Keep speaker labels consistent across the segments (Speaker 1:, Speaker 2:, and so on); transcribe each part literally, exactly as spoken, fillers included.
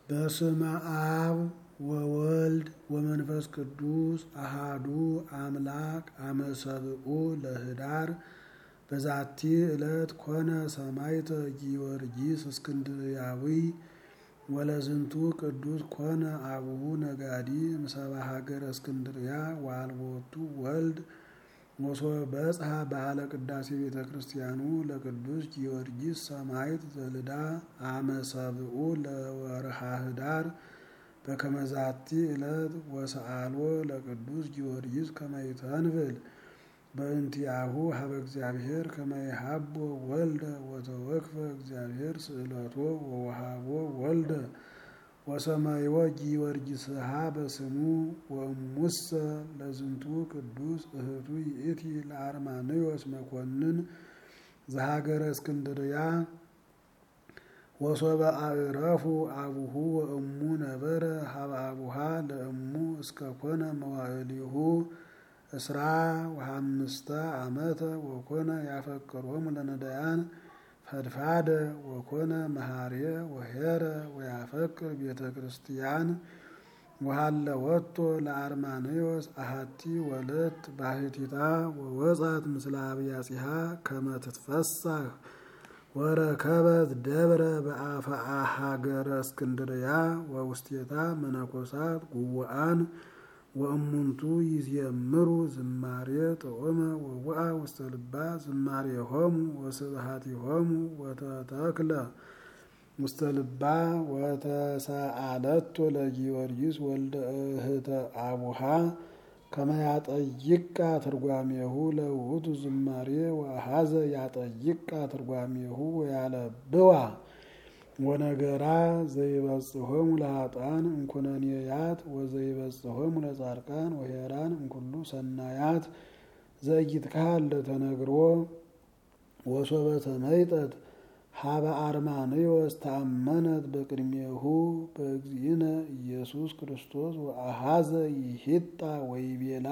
Speaker 1: በስመ አብ ወወልድ ወመንፈስ ቅዱስ አሃዱ አምላክ አመ ሰብኡ ለኅዳር በዛቲ ዕለት ኮነ ሰማዕተ ጊዮርጊስ እስክንድርያዊ ወለዝንቱ ቅዱስ ኮነ አቡሁ ነጋዲ እምሰብአ ሀገረ እስክንድርያ ወአልቦቱ ወልድ ወሶበ በጽሐ በዓለ ቅዳሴ ቤተ ክርስቲያኑ ለቅዱስ ጊዮርጊስ ሰማዕት ዘልዳ አመ ሰብኡ ለወርኃ ኅዳር በከመ ዛቲ ዕለት ወሰአልዎ ለቅዱስ ጊዮርጊስ ከመ ይተንብል በእንቲአሁ ሀበ እግዚአብሔር ከመ ይሃቦ ወልደ ወተወክፈ እግዚአብሔር ስእለቶ ወወሃቦ ወልደ ወሰማይዎ ጊዮርጊስሃ በስሙ ወእሙሰ ለዝንቱ ቅዱስ እህቱ ይእቲ ለአርማንዮስ መኮንን ዘሀገረ እስክንድርያ ወሶበ አዕረፉ አቡሁ ወእሙ ነበረ ሀበ አቡሃ ለእሙ እስከ ኮነ መዋዕሊሁ እስራ ወሐምስተ ዓመተ ወኮነ ያፈቅሮሙ ለነዳያን ፈድፋደ ወኮነ መሃርየ ወሄረ ወያፈቅር ቤተ ክርስቲያን ወሃለወቶ ለአርማንዮስ አሐቲ ወለት ባሕቲታ ወወጻት ምስለ አብያጺሃ ከመ ትትፈሳህ ወረከበት ደብረ በአፍአ ሀገረ እስክንድርያ ወውስቴታ መነኮሳት ጉቡአን ወእሙንቱ ይዜምሩ ዝማሬ ጥዑመ ወውአ ውስተ ልባ ዝማሬሆሙ ወስብሐቲሆሙ ወተተክለ ውስተ ልባ ወተሰአለቶ ለጊዮርጊስ ወልደ እህተ አቡሃ ከመ ያጠይቃ ትርጓሜሁ ለውእቱ ዝማሬ ወአኀዘ ያጠይቃ ትርጓሜሁ ወያለብዋ ወነገራ ዘይበጽሖሙ ለኃጥአን እምኩነኔያት ወዘይበጽሖሙ ለጻድቃን ወሄራን እምኩሉ ሰናያት ዘኢይትከሀል ለተነግሮ ወሶበ ተመይጠት ሀበ አርማንዮስ ተአመነት በቅድሜሁ በእግዚእነ ኢየሱስ ክርስቶስ ወአኀዘ ይሂጣ ወይቤላ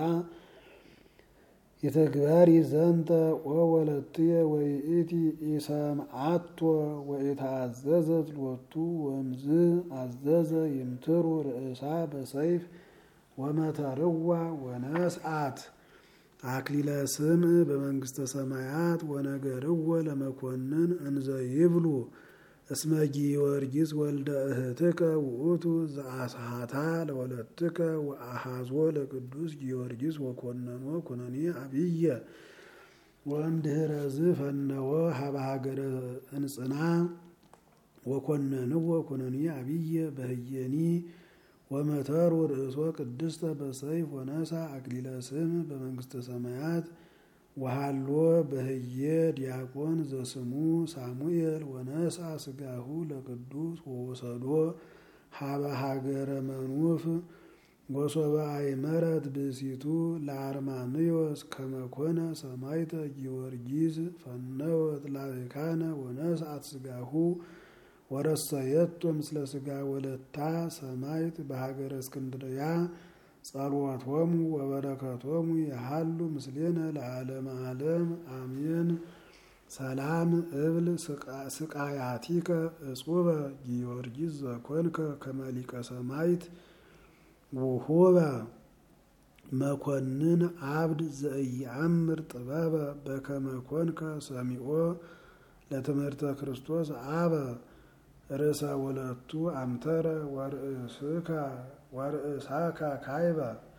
Speaker 1: የተግባሪ ዘንተ ወወለትየ ወይእቲ ኢሰምዓቶ ወኢታዘዘት ሎቱ ወምዝ አዘዘ ይምትሩ ርእሳ በሰይፍ ወመተርዋ ወነስአት አክሊለ ስምዕ በመንግስተ ሰማያት ወነገርዎ ለመኮንን እንዘ ይብሉ እስመ ጊዮርጊስ ወልደ እህትከ ውእቱ ዘአስሐታ ለወለትከ ወአኀዞ ለቅዱስ ጊዮርጊስ ወኮነኖ ኩነኔ አብየ ወእምድኅረዝ ፈነወ ሀበ ሀገረ እንጽና ወኮነንዎ ኩነኔ አብየ በህየኒ ወመተሩ ርእሶ ቅድስተ በሰይፍ ወነሳ አክሊለ ስምዕ በመንግስተ ሰማያት ወሃሎ በህየ ዲያቆን ዘስሙ ሳሙኤል ወነሳ ስጋሁ ለቅዱስ ወወሰዶ ሀበ ሀገረ መኑፍ ወሶበ አይመረት ብእሲቱ ለአርማንዮስ ከመ ኮነ ሰማዕተ ጊዮርጊስ ፈነወት ላዕካነ ወነስአት ስጋሁ ወረሰየቶ ምስለ ስጋ ወለታ ሰማዕት በሀገረ እስክንድርያ ጸሎቶሙ ወበረከቶሙ ያሃሉ ምስሌነ ለዓለመ ዓለም አሜን። ሰላም እብል ስቃያቲከ እጹበ ጊዮርጊስ ዘኮንከ ከመ ሊቀ ሰማዕት ውሁበ መኮንን አብድ ዘኢየአምር ጥበበ በከመ ኮንከ ሰሚዖ ለትምህርተ ክርስቶስ አበ ርእሰ ወለቱ አምተረ ወርእስከ ወርእሳከ ካይበ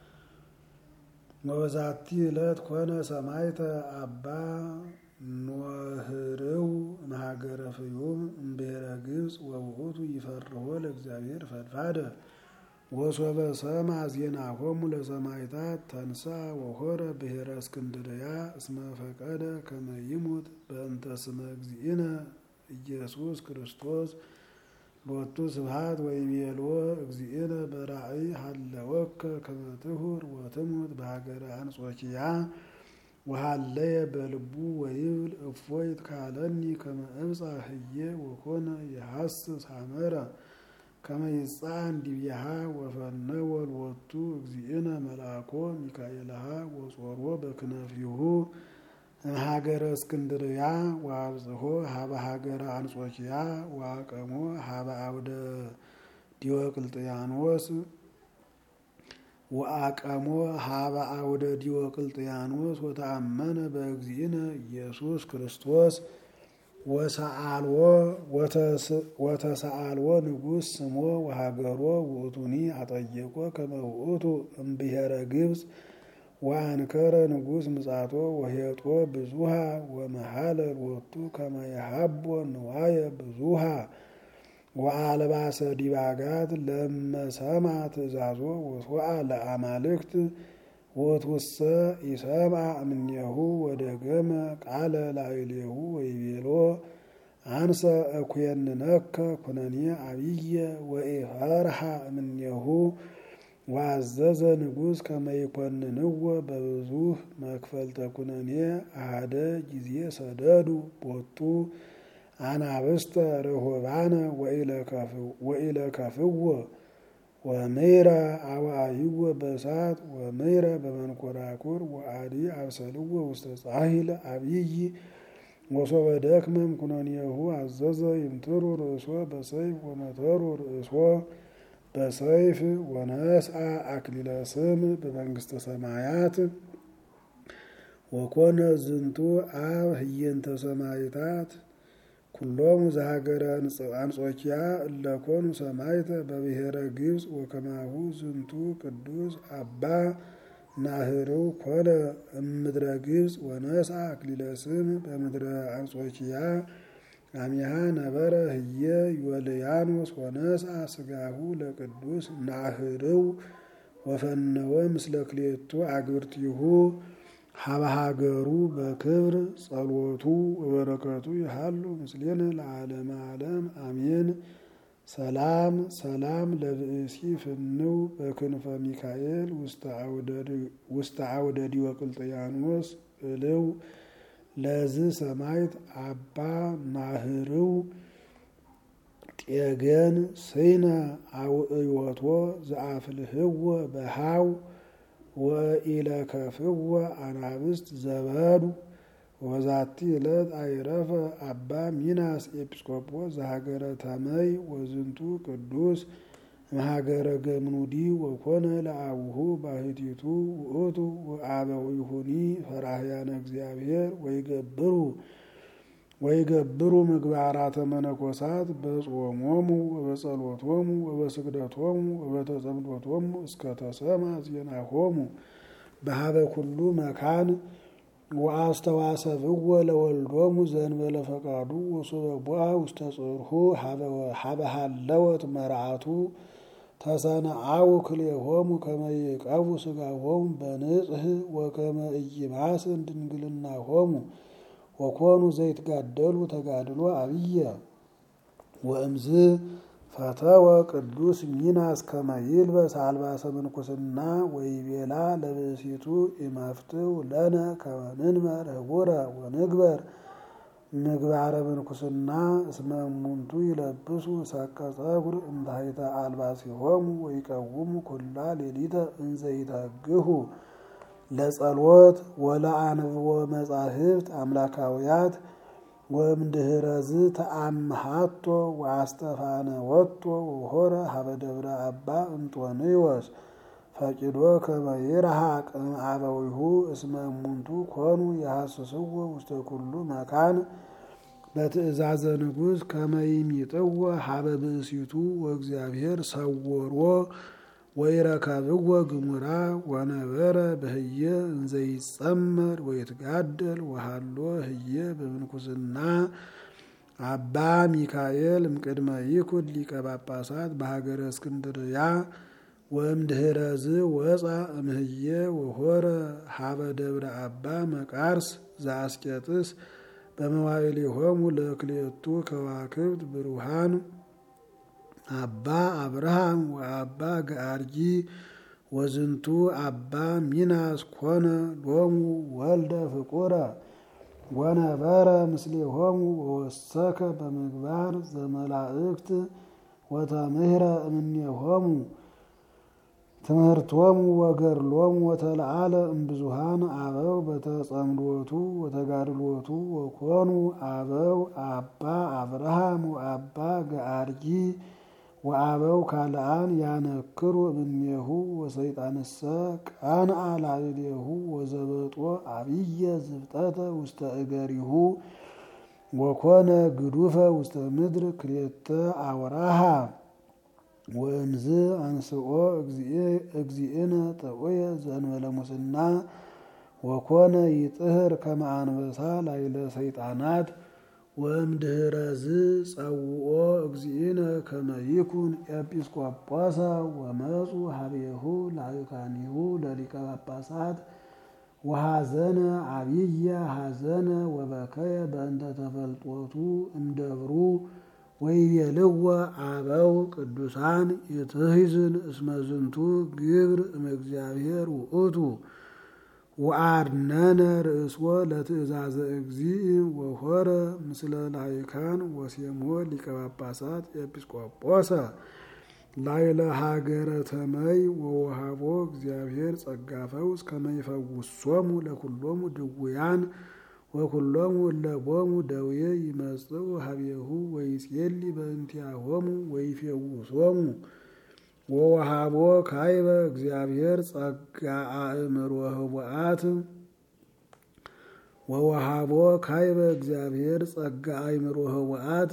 Speaker 1: ወበዛቲ ዕለት ኮነ ሰማዕተ አባ ኖህርው እምሀገረ ፍዩም እምብሔረ ግብፅ ወውእቱ ይፈርሆ ለእግዚአብሔር ፈድፋደ ወሶበ ሰምዐ ዜናሆሙ ለሰማዕታት ተንሥአ ወሖረ ብሔረ እስክንድርያ እስመ ፈቀደ ከመ ይሙት በእንተ ስመ እግዚእነ ኢየሱስ ክርስቶስ ሎቱ ስብሐት ወይቤሎ እግዚእነ በራእይ ሀለወከ ከመ ትሁር ወትሙት በሀገረ አንጾኪያ ወሀለየ በልቡ ወይብል እፎይ ትካለኒ ከመ እብጽሕ ህዬ ወኮነ የሐስስ ሐመረ ከመ ይጻን ዲብያሃ ወፈነወ ሎቱ እግዚእነ መልአኮ ሚካኤልሃ ወጾሮ በክነፊሁ ሀገረ እስክንድርያ ወአብጽሖ ሀበ ሀገረ አንጾኪያ ወአቀሞ ሀበ አውደ ዲዮቅልጥያኖስ ወአቀሞ ሀበ አውደ ዲዮቅልጥያኖስ ወተአመነ በእግዚእነ ኢየሱስ ክርስቶስ ወሰአልዎ ወተሰአልዎ ንጉሥ ስሞ ወሀገሮ ውእቱኒ አጠየቆ ከመ ውእቱ እምብሔረ ግብፅ ወአንከረ ንጉሥ ምጻቶ ወሄጦ ብዙሃ ወመሃለ ሎቱ ከመ የሀቦ ንዋየ ብዙሃ ወአልባሰ ዲባጋት ለመሰማ ትእዛዞ ወስዋዕ ለአማልክት ወትውሰ ኢሰምዐ እምኔሁ ወደገመ ቃለ ላዕሌሁ ወይቤሎ አንሰ እኩየንነከ ኩነኔ አብየ ወኢፈርሐ እምኔሁ ወአዘዘ ንጉሥ ከመ ይኰንንዎ በብዙሕ መክፈልተ ኩነኔ አሐደ ጊዜ ሰደዱ ቦቱ አናብስተ ርሁባነ ወኢለከፍዎ ወምይረ አዋዕይዎ በእሳት ወምይረ በመንኰራኵር ወአዲ አብሰልዎ ውስተ ጻሕል አብይ ወሶበ ደክመ እምኩነኔሁ አዘዘ ይምትሩ ርእሶ በሰይፍ ወመተሩ ርእሶ በሰይፍ ወነስአ አክሊለ ስም በመንግሥተ ሰማያት ወኮነ ዝንቱ አብ ህየንተ ሰማዕታት ኩሎሙ ዘሀገረ አንጾኪያ እለኮኑ ሰማዕተ በብሔረ ግብፅ ወከማሁ ዝንቱ ቅዱስ አባ ናህርው ኮነ እምድረ ግብፅ ወነስአ አክሊለ ስም በምድረ አንጾኪያ አሚሃ ነበረ ህየ ዮልያኖስ ወነስአ ስጋሁ ለቅዱስ ናህርው ወፈነወ ምስለ ክልኤቱ አግብርቲሁ ሀበ ሀገሩ በክብር ጸሎቱ ወበረከቱ ይሃሉ ምስሌነ ለዓለመ ዓለም አሜን። ሰላም ሰላም ለብእሲ ፍንው በክንፈ ሚካኤል ውስተ አውደ ዲዮቅልጥያኖስ እልው ለዝ ሰማዕት አባ ናህርው ጤገን ስይነ አውዕዮቶ ዘአፍልህዎ በሃው ወኢለከፍዎ አናብስት ዘበዱ ወዛቲ ዕለት አይረፈ አባ ሚናስ ኤጲስቆጶስ ዘሀገረ ተመይ ወዝንቱ ቅዱስ እምሀገረ ገምኑዲ ወኮነ ለአቡሁ ባሕቲቱ ውእቱ ወአበዊሁኒ ፈራህያነ እግዚአብሔር ወይገብሩ ወይገብሩ ምግባራተ መነኮሳት በጾሞሙ ወበጸሎቶሙ ወበስግደቶሙ ወበተጸምዶቶሙ እስከ ተሰማ ዜናሆሙ በሀበ ኩሉ መካን ወአስተዋሰብዎ ለወልዶሙ ዘእንበለ ፈቃዱ ወሶበ ቦአ ውስተ ጽርሑ ሀበ ሀለወት መርዓቱ ተሰነአው ክልኤሆሙ ከመ ይዕቀቡ ሥጋሆሙ በንጽሕ ወከመ ኢይማስን ድንግልናሆሙ ወኮኑ ዘይትጋደሉ ተጋድሎ አብየ ወእምዝ ፈተወ ቅዱስ ሚናስ ከመ ይልበስ አልባሰ ምንኩስና ወይቤላ ለብእሲቱ ኢመፍትው ለነ ከመ ንንበር ህቡረ ወንግበር ምግባረ ምንኩስና እስመ እሙንቱ ይለብሱ ሰቀ ጸጉር እምታሕተ አልባሲሆሙ ወይቀውሙ ኩላ ሌሊተ እንዘ ይተግሁ ለጸሎት ወለአንብቦ መጻሕፍት አምላካውያት ወእምድኅረዝ ተአምሃቶ ወአስተፋነወቶ ወሖረ ሀበ ደብረ አባ እንጦንዮስ ፈቂዶ ከመ ይርሐቅ እምአበዊሁ እስመ እሙንቱ ኮኑ የሐስስዎ ውስተ ኩሉ መካን በትእዛዘ ንጉሥ ከመ ይሚጥዎ ሀበ ብእሲቱ ወእግዚአብሔር ሰወሮ ወይረከብዎ ግሙራ ወነበረ በህየ እንዘ ይጸመር ወይትጋደል ወሃሎ ህየ በምንኩስና አባ ሚካኤል እምቅድመ ይኩን ሊቀ ጳጳሳት በሀገረ እስክንድርያ ወእምድኅረዝ ወፃ እምህየ ወሖረ ሀበ ደብረ አባ መቃርስ ዘአስቄጥስ በመዋዕሊሆሙ ለክልኤቱ ከዋክብት ብሩሃን አባ አብርሃም ወአባ ገአርጂ ወዝንቱ አባ ሚናስ ኮነ ሎሙ ወልደ ፍቁረ ወነበረ ምስሌሆሙ ወወሰከ በምግባር ዘመላእክት ወተምህረ እምኔሆሙ ትምህርቶሙ ወገድሎሙ ወተለዓለ እምብዙሃን አበው በተጸምዶቱ ወተጋድሎቱ ወኮኑ አበው አባ አብርሃም ወአባ ገአርጂ ወአበው ካልአን ያነክሩ እምኔሁ ወሰይጣንሰ ቀንአ ላዕሌሁ ወዘበጦ አብየ ዝብጠተ ውስተ እገሪሁ ወኮነ ግዱፈ ውስተ ምድር ክልኤተ አውራሃ ወእምዝ አንስኦ እግዚእነ ጠቆየ ዘእንበለ ሙስና ወኮነ ይጥህር ከመ አንበሳ ላዕለ ሰይጣናት ወእምድኅረዝ ጸውኦ እግዚእነ ከመ ይኩን ኤጲስቆጶሰ ወመፁ ሀቤሁ ላዕካኒሁ ለሊቀ ጳጳሳት ወሐዘነ አብየ ሐዘነ ወበከየ በእንተ ተፈልጦቱ እምደብሩ ወይቤልዎ አበው ቅዱሳን ይትሕዝን እስመ ዝንቱ ግብር እምእግዚአብሔር ውእቱ ወአድነነ ርእስዎ ለትእዛዘ እግዚእ ወሖረ ምስለ ላዕካን ወሴሞ ሊቀ ጳጳሳት ኤጲስቆጶሰ ላዕለ ሀገረ ተመይ ወወሃቦ እግዚአብሔር ጸጋ ፈውስ ከመ ይፈውሶሙ ለኩሎሙ ድውያን ወኩሎሙ እለቦሙ ደዌ ይመጽኡ ሀቤሁ ወይጼሊ በእንቲአሆሙ ወይፌውሶሙ ወወሃቦ ካይበ እግዚአብሔር ጸጋ አእምሮ ህቡአት ወወሃቦ ካይበ እግዚአብሔር ጸጋ አእምሮ ህቡአት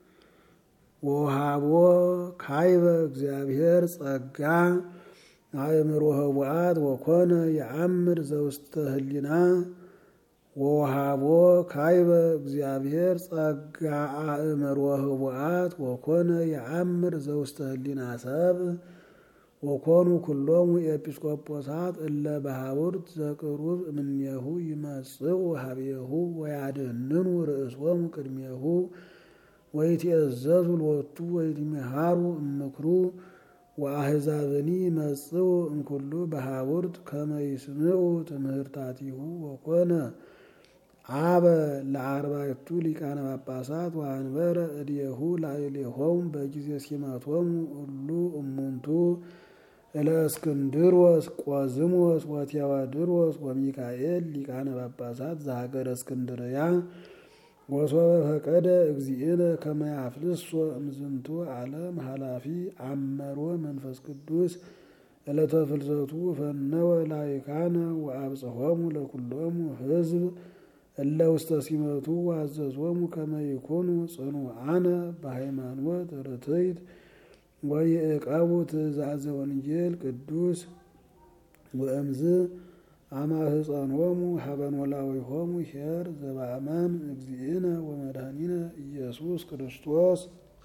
Speaker 1: ወወሃቦ ካይበ እግዚአብሔር ጸጋ አእምሮ ህቡአት ወኮነ የአምር ዘውስተ ህሊና ወወሃቦ ካይበ እግዚአብሔር ጸጋ አእምሮ ህቡአት ወኮነ የአምር ዘውስተ ህሊና ሰብ ወኮኑ ኩሎሙ ኤጲስቆጶሳት እለ በሀቡርት ዘቅሩብ እምኔሁ ይመጽኡ ሀቤሁ ወያድኅንኑ ርእሶሙ ቅድሜሁ ወይትእዘዙ ሎቱ ወይትሜሃሩ እምክሩ ወአሕዛብኒ ይመጽኡ እምኩሉ በሀቡርት ከመ ይስምዑ ትምህርታቲሁ ወኮነ አበ ለአርባዕቱ ሊቃነ ጳጳሳት ወአንበረ እዴሁ ላዕሌሆሙ በጊዜ ሲመቶሙ እሉ እሙንቱ እለእስክንድሮስ ቆዝሞስ ወቴዎድሮስ ወሚካኤል ሊቃነ ጳጳሳት ዘሀገረ እስክንድርያ ወሶበ ፈቀደ እግዚእነ ከመ ያፍልሶ እምዝንቱ ዓለም ኃላፊ አመሮ መንፈስ ቅዱስ ዕለተ ፍልሰቱ ፈነወ ላዕካነ ወአብጽሖሙ ለኩሎሙ ሕዝብ እለ ውስተ ሲመቱ ወአዘዞሙ ከመ ይኩኑ ጽኑዓነ በሃይማኖት ርትዕት ወይዕቀቡ ትእዛዘ ወንጌል ቅዱስ ወእምዝ አማህፀኖሙ ሀበ ኖላዊሆሙ ኄር ዘበአማን እግዚእነ ወመድኃኒነ ኢየሱስ ክርስቶስ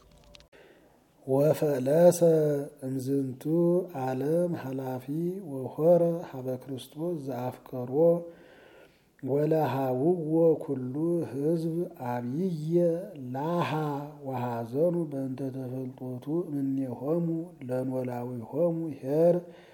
Speaker 1: ወፈለሰ እምዝንቱ ዓለም ኃላፊ ወሖረ ሀበ ክርስቶስ ዘአፍቀሮ ወለሃውዎ ኩሉ ሕዝብ አብየ ላሃ ወሐዘኑ በእንተ ተፈልጦቱ እምኔሆሙ ለኖላዊሆሙ ኄር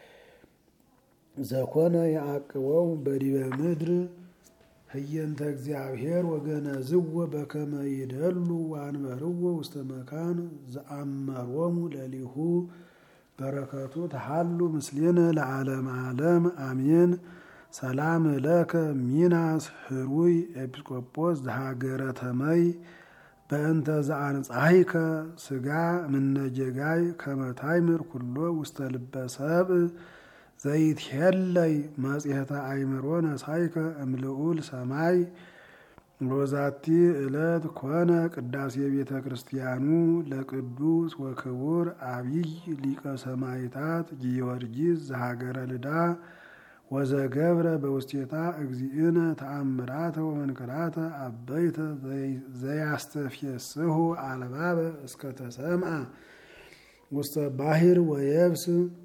Speaker 1: ዘኮነ ያዕቅቦሙ በዲበ ምድር ህየንተ እግዚአብሔር ወገነዝዎ በከመ ይደሉ ወአንበርዎ ውስተ መካን ዘአመሮሙ ለሊሁ በረከቱ ተሃሉ ምስሌነ ለዓለመ ዓለም አሜን። ሰላም ለከ ሚናስ ህሩይ ኤጲስቆጶስ ዘሀገረ ተመይ በእንተ ዘአንጻሂከ ስጋ ምነጀጋይ ከመ ታይምር ኩሎ ውስተ ልበ ሰብእ ዘይትሄለይ መጽሔተ አእምሮ ነሳይከ እምልዑል ሰማይ ሎዛቲ ዕለት ኮነ ቅዳሴ ቤተ ክርስቲያኑ ለቅዱስ ወክቡር አብይ ሊቀ ሰማዕታት ጊዮርጊስ ዘሀገረ ልዳ ወዘገብረ በውስቴታ እግዚእነ ተአምራተ ወመንክራተ አበይተ ዘያስተፍየስሑ አልባበ እስከ ተሰምዐ ውስተ ባሕር ወየብስ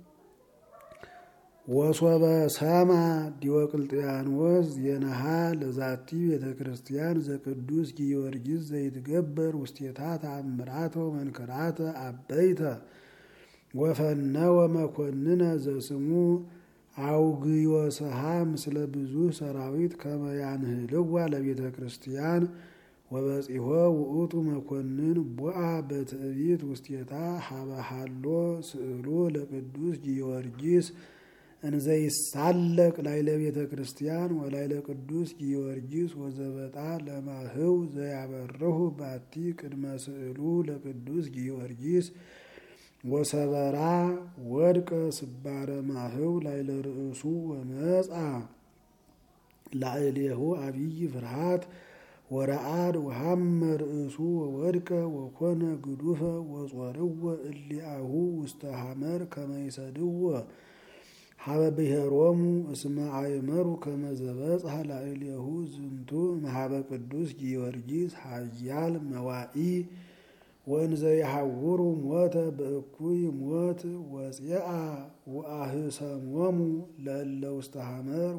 Speaker 1: ወሶበ ሰማ ዲዮቅልጥያኖስ ዜናሃ ለዛቲ ቤተ ክርስቲያን ዘቅዱስ ጊዮርጊስ ዘይትገበር ውስቴታ ተአምራተ ወመንክራተ አበይተ ወፈነወ መኮንነ ዘስሙ አውግዮስሃ ምስለ ብዙ ሰራዊት ከመ ያንህልዋ ለቤተ ክርስቲያን ወበጺሖ ውእቱ መኮንን ቦአ በትዕቢት ውስቴታ ሀበሃሎ ስዕሉ ለቅዱስ ጊዮርጊስ እንዘይሳለቅ ላዕለ ቤተ ክርስቲያን ወላዕለ ቅዱስ ጊዮርጊስ ወዘበጣ ለማህው ዘያበርሁ ባቲ ቅድመ ስዕሉ ለቅዱስ ጊዮርጊስ ወሰበራ ወድቀ ስባረ ማህው ላዕለ ርእሱ ወመጻ ላዕሌሁ አብይ ፍርሃት ወረአድ ወሐመ ርእሱ ወወድቀ ወኮነ ግዱፈ ወጾርወ እሊአሁ ውስተ ሐመር ከመ ይሰድዎ ሀበ ብሔሮሙ እስመ አእመሩ ከመ ዘበጽሐ ላዕሌሁ ዝንቱ እምኀበ ቅዱስ ጊዮርጊስ ኃያል መዋኢ ወእንዘ ይሐውሩ ሞተ በእኩይ ሞት ወፄአ ወአህሰሞሙ ለእለ ውስተ ሐመር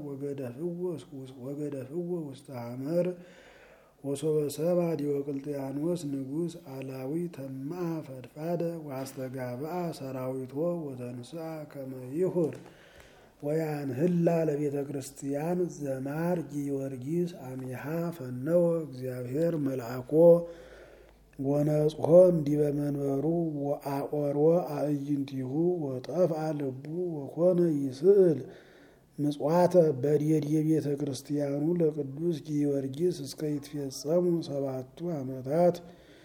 Speaker 1: ወገደፍዎ ውስተ ሐመር ወሶበ ሰብአ ዲዮቅልጥያኖስ ንጉሥ አላዊ ተማአ ፈድፋደ ወአስተጋብአ ሰራዊቶ ወተንሥአ ከመ ይሁር ወያንህላ ለቤተ ክርስቲያን ዘማር ጊዮርጊስ አሚሃ ፈነወ እግዚአብሔር መልአኮ ወነጽሖ እምዲበ መንበሩ ወአቆርወ አዕይንቲሁ ወጠፍአ ልቡ ወኮነ ይስእል ምጽዋተ በዲየ ቤተ ክርስቲያኑ ለቅዱስ ጊዮርጊስ እስከ ይትፌጸሙ ሰባቱ ዓመታት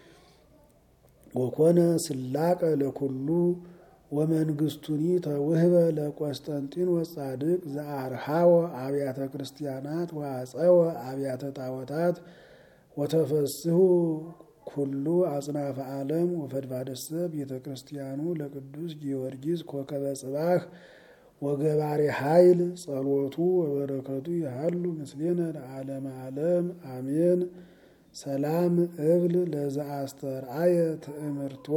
Speaker 1: ወኮነ ስላቀ ለኩሉ ወመንግስቱኒ ተውህበ ለቆስጠንጢኖስ ጻድቅ ዘአርሃወ አብያተ ክርስቲያናት ወአጸወ አብያተ ጣዖታት ወተፈስሑ ኩሉ አጽናፈ ዓለም ወፈድፋደሰ ቤተ ክርስቲያኑ ለቅዱስ ጊዮርጊስ ኮከበ ጽባህ ወገባሬ ኃይል ጸሎቱ ወበረከቱ ያህሉ ምስሌነ ለዓለመ ዓለም አሜን። ሰላም እብል ለዘአስተርአየ ትእምርቶ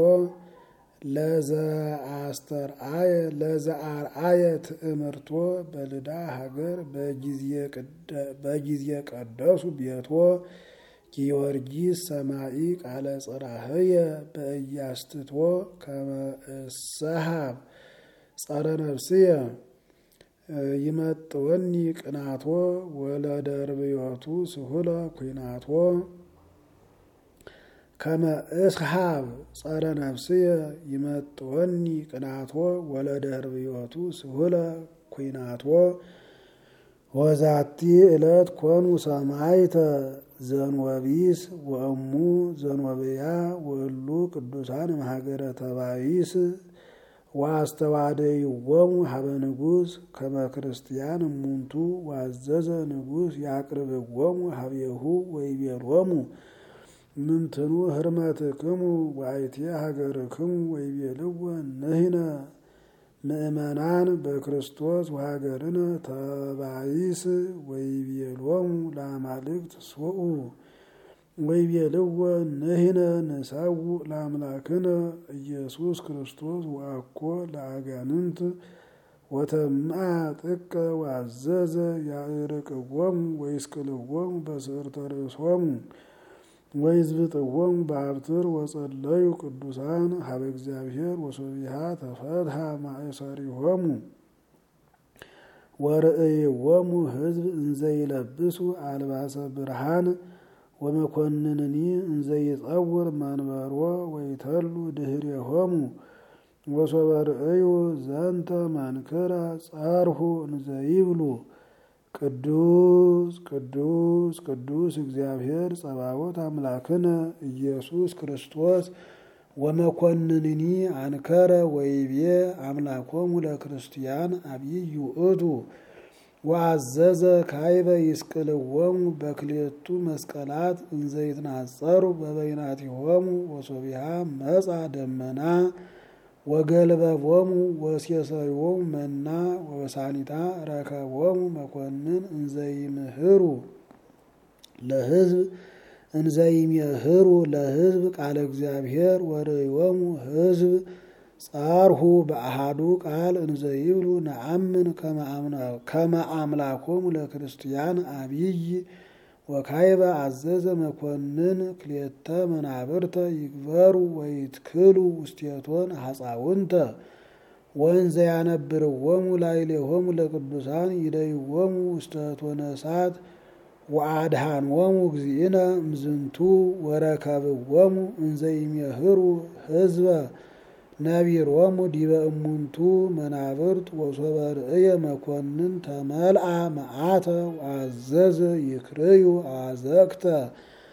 Speaker 1: ለዘአስተርአየ ለዘአርአየ ትእምርቶ በልዳ ሀገር በጊዜ ቀደሱ ቤቶ ጊዮርጊስ ሰማኢ ቃለ ጽራህየ በእያስትቶ ከመ እሰሃብ ጸረ ነፍስየ ይመጥወኒ ቅናቶ ወለደርብዮቱ ስሁለ ኩናቶ ከመ እስሃብ ጸረ ነፍስየ ይመጥወኒ ቅናቶ ወለደርብዮቱ ስሁለ ኩናቶ ወዛቲ ዕለት ኮኑ ሰማይተ ዘንወቢስ ወእሙ ዘንወብያ ወእሉ ቅዱሳን እምሀገረ ተባይስ ወአስተዋደይዎሙ ሀበ ንጉሥ ከመ ክርስቲያን እሙንቱ ዋዘዘ ንጉሥ ያቅርብዎሙ ሀቤሁ ወይቤሎሙ ምንትኑ ህርመትክሙ ወአይቴ ሀገርክሙ ወይቤልዎ ንሕነ ምእመናን በክርስቶስ ወሀገርነ ተባይስ ወይቤሎሙ ለአማልክት ሶኡ ወይቤልዎ ንሕነ ንሰውእ ለአምላክነ ኢየሱስ ክርስቶስ ወአኮ ለአጋንንት ወተምአ ጥቀ ወአዘዘ ያዕርቅዎሙ ወይስቅልዎሙ በስዕርተ ርእሶሙ ወይዝብጥዎሙ በአብትር ወጸለዩ ቅዱሳን ሀበ እግዚአብሔር ወሶቢሃ ተፈትሐ ማእሰሪሆሙ ወርእይዎሙ ሕዝብ እንዘ ይለብሱ አልባሰ ብርሃን ወመኮንንኒ እንዘ ይጸውር መንበሮ ወይተሉ ድኅሬሆሙ ወሶበ ርእዩ ዘንተ መንክረ ጸርሁ እንዘ ይብሉ ቅዱስ ቅዱስ ቅዱስ እግዚአብሔር ጸባዖት አምላክነ ኢየሱስ ክርስቶስ ወመኮንንኒ አንከረ ወይቤ አምላኮሙ ለክርስቲያን አብይ ውእቱ ወአዘዘ ካይበ ይስቅልዎሙ በክልኤቱ መስቀላት እንዘ ይትናጸሩ በበይናቲሆሙ ወሶቢሃ መጻ ደመና ወገልበቦሙ ወሴሰዮሙ መና ወበሳኒታ ረከቦሙ መኮንን እንዘ ይምህሩ ለሕዝብ እንዘ ይምህሩ ለሕዝብ ቃለ እግዚአብሔር ወርእዮሙ ሕዝብ ጻርሁ በአሃዱ ቃል እንዘ ይብሉ ነአምን ከመ አምላኮሙ ለክርስቲያን አብይ ወካይበ አዘዘ መኮንን ክልኤተ መናብርተ ይግበሩ ወይትክሉ ውስቴቶን ሐፃውንተ ወእንዘ ያነብርዎሙ ላዕሌሆሙ ለቅዱሳን ይደይዎሙ ውስተ እቶነ እሳት ወአድኃኖሙ እግዚእነ እምዝንቱ ወረከብዎሙ እንዘ ይሜህሩ ሕዝበ ነቢሮሙ ዲበ እሙንቱ መናብርት ወሶበ ርእየ መኮንን ተመልአ መዓተ ወአዘዘ ይክርዩ አዘቅተ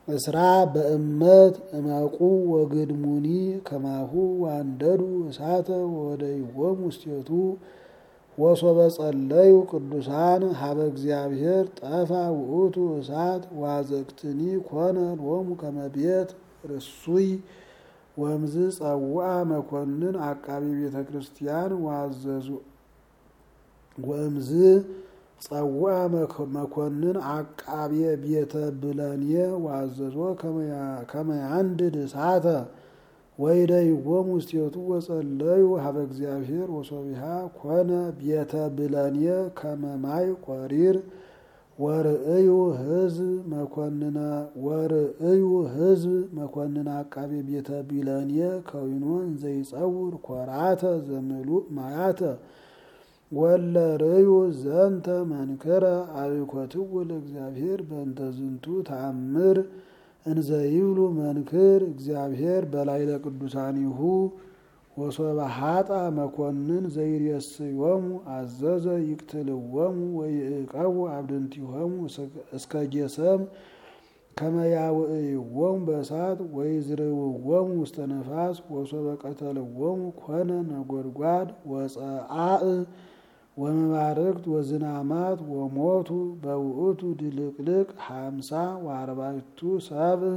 Speaker 1: እስራ በእመት እመቁ ወግድሙኒ ከማሁ ዋንደዱ እሳተ ወደይዎሙ ውስቴቱ ወሶበ ጸለዩ ቅዱሳን ሀበ እግዚአብሔር ጠፋ ውእቱ እሳት ዋዘቅትኒ ኮነ ሎሙ ከመ ቤት ርሱይ ወምዝ ጸውዐ መኮንን አቃቢ ቤተ ክርስቲያን ዋዘዙ ወምዝ ጸውዐ መኮንን አቃቢ ቤተ ብለንየ ዋዘዞ ከመ ያንድድ እሳተ ወይደይዎሙ ውስቴቱ ወጸለዩ ሀበ እግዚአብሔር ወሶቢሃ ኮነ ቤተ ብለንየ ከመ ማይ ቆሪር ወርእዩ ህዝብ መኮንነ ወርእዩ ህዝብ መኮንን አቃቢ ቤተ ብለንየ ከዊኖ እንዘይጸውር ኮራተ ዘምሉእ ማያተ ወለርእዩ ዘንተ መንከረ አብኮትው ለእግዚአብሔር በእንተ ዝንቱ ተአምር እንዘይብሉ መንክር እግዚአብሔር በላዕለ ቅዱሳኒሁ ወሶበ ሀጣ መኮንን ዘይሬስዮሙ አዘዘ ይቅትልዎሙ ወይዕቀቡ አብድንቲሆሙ እስከ ጌሰም ከመ ያውዕይዎሙ በእሳት ወይዝርውዎሙ ውስተ ነፋስ ወሶበ ቀተልዎሙ ኮነ ነጎድጓድ ወፀአእ ወመባርቅት ወዝናማት ወሞቱ በውእቱ ድልቅልቅ ሀምሳ ወአርባዕቱ ሰብእ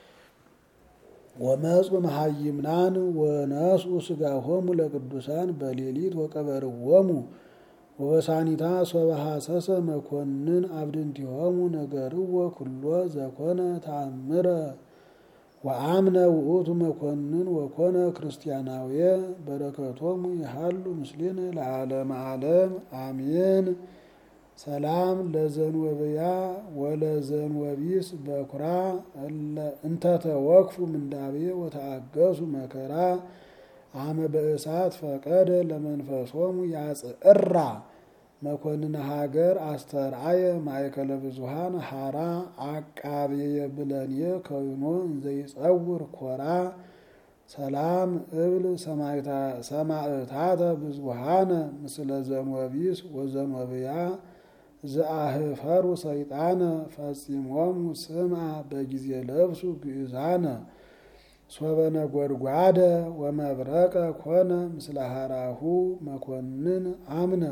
Speaker 1: ወመፁ መሃይምናን ወነሱ ስጋሆሙ ለቅዱሳን በሌሊት ወቀበርዎሙ ወበሳኒታ ሶበ ሐሰሰ መኮንን አብድንቲሆሙ ነገርዎ ኩሎ ዘኮነ ተአምረ ወአምነ ውእቱ መኮንን ወኮነ ክርስቲያናዊ በረከቶሙ ይሃሉ ምስሌነ ለዓለመ ዓለም አሜን። ሰላም ለዘንወብያ ወለዘንወቢስ በኩራ እንተ ተወክፉ ምንዳቤ ወተአገሱ መከራ አመ በእሳት ፈቀደ ለመንፈሶሙ ያጽዕራ መኮንን ሀገር አስተርአየ ማእከለ ብዙሃን ሀራ አቃቤ ብለንየ ከዊኖ እንዘይጸውር ኮራ ሰላም እብል ሰማዕታተ ብዙሃነ ምስለ ዘንወቢስ ወዘንወብያ ዘአህፈሩ ሰይጣነ ፈጺሞሙ ስምዐ በጊዜ ለብሱ ግእዛነ ሶበ ነጎድጓደ ወመብረቀ ኮነ ምስለ ሀራሁ መኮንን አምነ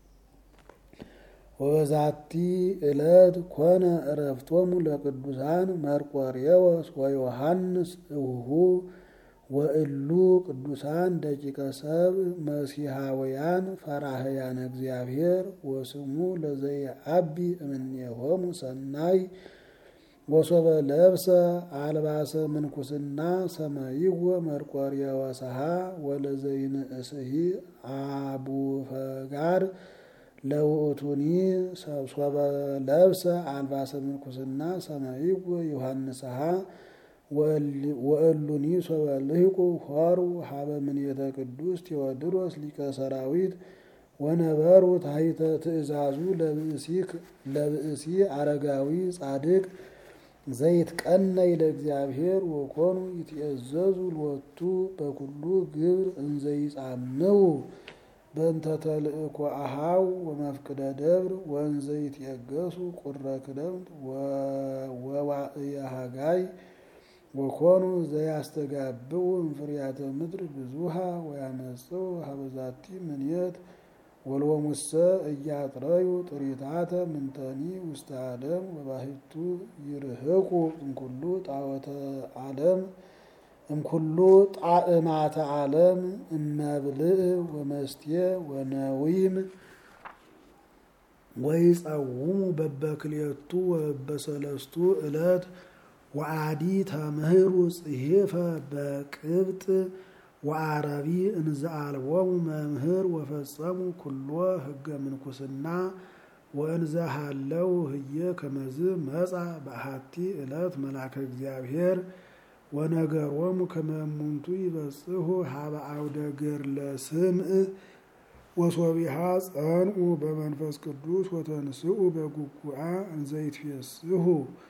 Speaker 1: ወበዛቲ ዕለት ኮነ ዕረፍቶሙ ለቅዱሳን መርቆሬዎስ ወዮሐንስ እሁሁ ወእሉ ቅዱሳን ደቂቀ ሰብእ መሲሐውያን ፈራህያነ እግዚአብሔር ወስሙ ለዘየአቢ እምኔሆሙ ሰናይ ወሶበ ለብሰ አልባሰ ምንኩስና ሰማይዎ መርቆሬዎስሃ ወለዘይንእስሂ አቡፈጋር ለውእቱኒ ሶበ ለብሰ አልባሰ ምንኩስና ሰማይዎ ዮሐንስሃ ወእሉኒ ሶበ ልሂቁ ሆሩ ሀበ ምኔተ ቅዱስ ቴዎድሮስ ሊቀ ሰራዊት ወነበሩ ታሕተ ትእዛዙ ለብእሲ አረጋዊ ጻድቅ ዘይትቀነይ ለእግዚአብሔር ወኮኑ ይትእዘዙ ሎቱ በኩሉ ግብር እንዘይጻምው በእንተ ተልእኮ አሃው ወመፍቅደ ደብር ወእንዘይትየገሱ ቁረ ክረምት ወዋእየ ሀጋይ ወኮኑ ዘያስተጋብኡ እምፍርያተ ምድር ብዙሃ ወያመጽኡ ሀበዛቲ ምንየት ወልወሙሰ እያጥረዩ ጥሪታተ ምንተኒ ውስተ ዓለም ወባሕቱ ይርህቁ እምኩሉ ጣዖተ ዓለም እምኩሉ ጣዕማተ ዓለም እመብልዕ ወመስትየ ወነዊም ወይጸውሙ በበክልኤቱ ወበሰለስቱ ዕለት ወአዲ ተምህሩ ጽሒፈ በቅብጥ ወአረቢ እንዘ አልቦሙ መምህር ወፈጸሙ ኩሎ ህገ ምንኩስና ወእንዘ ሃለው ህየ ከመዝ መጻ በአሐቲ ዕለት መልአከ እግዚአብሔር ወነገሮሙ ከመ እሙንቱ ይበጽሑ ሀበ አውደ ገድለ ስምዕ ወሶቢሃ ጸንዑ በመንፈስ ቅዱስ ወተንስኡ በጉጉዓ እንዘ ይትፌስሑ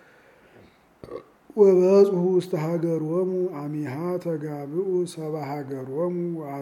Speaker 1: ወበጽሑ ውስተ ሀገሮሙ አሚሃ ተጋብኡ ሰባ ሀገሮሙ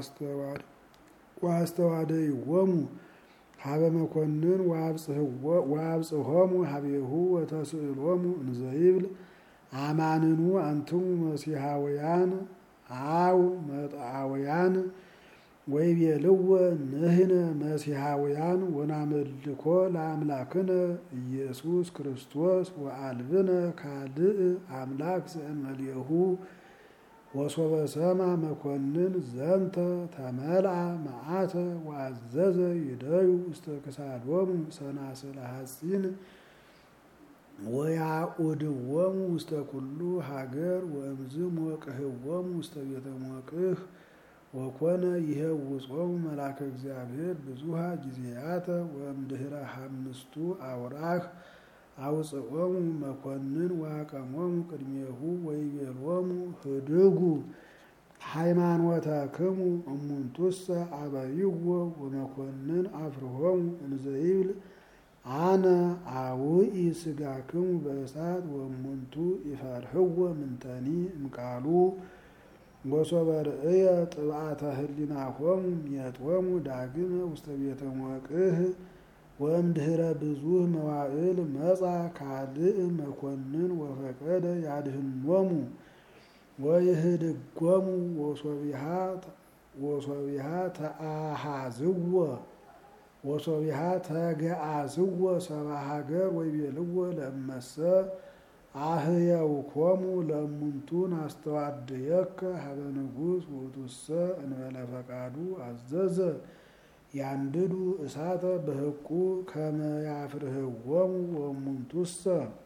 Speaker 1: ወአስተዋደይዎሙ ሀበ መኮንን ወአብጽሖሙ ሀቤሁ ወተስእሎሙ እንዘ ይብል አማንኑ አንትሙ መሲሐውያን አው መጣውያን ወይቤልዎ ንሕነ መሲሐውያን ወናመልኮ ለአምላክነ ኢየሱስ ክርስቶስ ወአልብነ ካልእ አምላክ ዘእንበሌሁ ወሶበ ሰማ መኮንን ዘንተ ተመልአ መዓተ ወአዘዘ ይደዩ ውስተ ክሳዶሙ ሰናስለ ሐጺን ወያኡድዎሙ ውስተ ኩሉ ሀገር ወእምዝ ሞቅህዎሙ ውስተ ቤተ ሞቅህ ወኮነ ይሄውጾሙ መልአከ እግዚአብሔር ብዙሃ ጊዜያተ ወእምድኅረ ሐምስቱ አውራህ አውፅኦሙ መኮንን ወአቀሞሙ ቅድሜሁ ወይቤሎሙ ህድጉ ሃይማኖተክሙ እሙንቱሰ አበይዎ ወመኮንን አፍርሆሙ እንዘይብል አነ አውኢ ሥጋክሙ በእሳት ወእሙንቱ ይፈርህዎ ምንተኒ እምቃሉ ወሶበ ርእየ ጥብዓተ ህሊናሆሙ ሜጦሙ ዳግመ ውስተ ቤተ ሞቅህ ወእምድኅረ ብዙኅ መዋዕል መጻ ካልእ መኮንን ወፈቀደ ያድኅኖሙ ወይህድጎሙ ወሶቢሃ ተአሃዝዎ ወሶቢሃ ተገአዝዎ ሰብአ ሀገር ወይቤልዎ ለእመሰ አህየውኮሙ ለእሙንቱ ናስተዋድየከ ሀበ ንጉሥ ውእቱሰ እንበለ ፈቃዱ አዘዘ ያንድዱ እሳተ በህቁ ከመ ያፍርህዎሙ ወእሙንቱሰ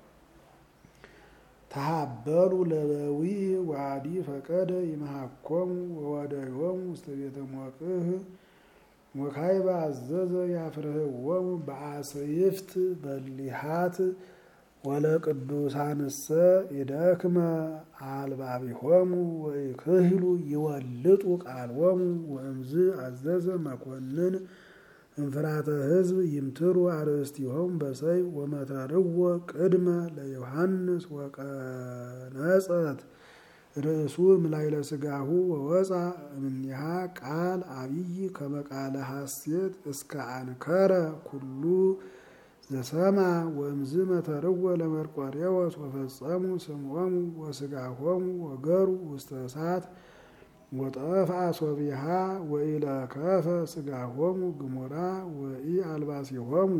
Speaker 1: ተሃበሉ ለበዊ ወአዲ ፈቀደ ይምሃኮሙ ወወደዮሙ ውስተ ቤተ ሞቅህ ወካዕበ አዘዘ ያፍርህዎሙ በአሰይፍት በሊሃት ወለቅዱሳንሰ ይደክመ አልባቢሆሙ ወይክህሉ ይወልጡ ቃሎሙ ወእምዝ አዘዘ መኮንን እንፍራተ ሕዝብ ይምትሩ አርእስቲሆሙ በሰይፍ ወመተርዎ ቅድመ ለዮሐንስ ወቀነጸት ርእሱ እምላዕለ ሥጋሁ ወወፃ እምኔሃ ቃል አብይ ከመ ቃለ ሐሴት እስከ አንከረ ኩሉ ዘሰማ ወእምዝ መተርዎ ለመርቆሬዎስ ወፈጸሙ ስምዖሙ ወሥጋሆሙ ወገሩ ውስተ እሳት ወጠፍአ ሶቢሃ ወኢለከፈ ሥጋሆሙ ግሙራ ወኢአልባሲሆሙ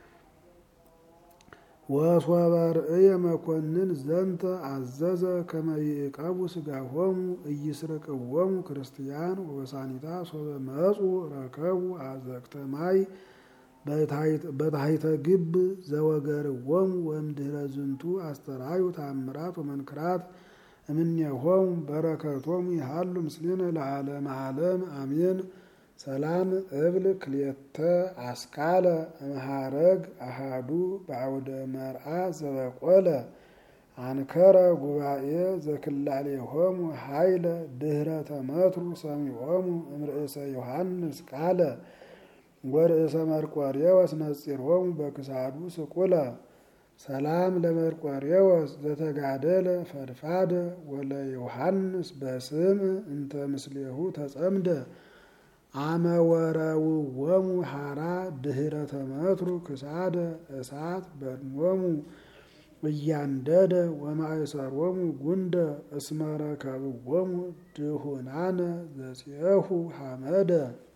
Speaker 1: ወሶበ ርእየ መኮንን ዘንተ አዘዘ ከመ ይዕቀቡ ሥጋሆሙ ኢይስርቅዎሙ ክርስቲያን ወበሳኒታ ሶበ መጹ ረከቡ አዘቅተ ማይ በታሕተ ግብ ዘወገርዎሙ ወእምድኅረ ዝንቱ አስተርአዩ ተአምራት ወመንክራት እምኔሆሙ በረከቶሙ ይሃሉ ምስሌነ ለዓለመ ዓለም አሜን። ሰላም እብል ክልኤተ አስቃለ እምሃረግ አሃዱ በአውደ መርዓ ዘበቆለ አንከረ ጉባኤ ዘክላሌሆሙ ኃይለ ድኅረ ተመትሩ ሰሚዖሙ እምርእሰ ዮሐንስ ቃለ ወርእሰ መርቆሬዎስ ነጺሮሙ በክሳዱ ስቁለ ሰላም ለመርቆሬዎስ ዘተጋደለ ፈድፋደ ወለዮሐንስ በስም እንተ ምስሌሁ ተጸምደ አመ ወረውዎሙ ሐራ ድኅረ ተመትሩ ክሳደ እሳት በድኖሙ እያንደደ ወማእሰሮሙ ጉንደ እስመ ረከብዎሙ ድሁናነ ዘፄሁ ሐመደ